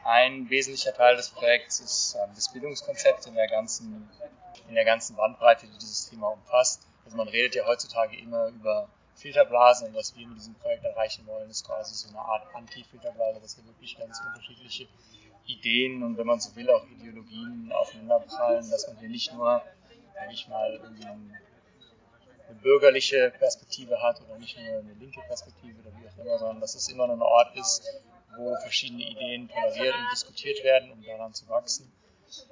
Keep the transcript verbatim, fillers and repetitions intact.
Ein wesentlicher Teil des Projekts ist ähm, das Bildungskonzept in der ganzen, in der ganzen Bandbreite, die dieses Thema umfasst. Also man redet ja heutzutage immer über Filterblasen und was wir mit diesem Projekt erreichen wollen, ist quasi so eine Art Anti-Filterblase, dass wir wirklich ganz unterschiedliche Ideen und wenn man so will auch Ideologien aufeinanderprallen, dass man hier nicht nur, sag ich mal, irgendwie eine bürgerliche Perspektive hat oder nicht nur eine linke Perspektive oder wie auch immer, sondern dass es immer ein Ort ist, wo verschiedene Ideen toleriert und diskutiert werden, um daran zu wachsen.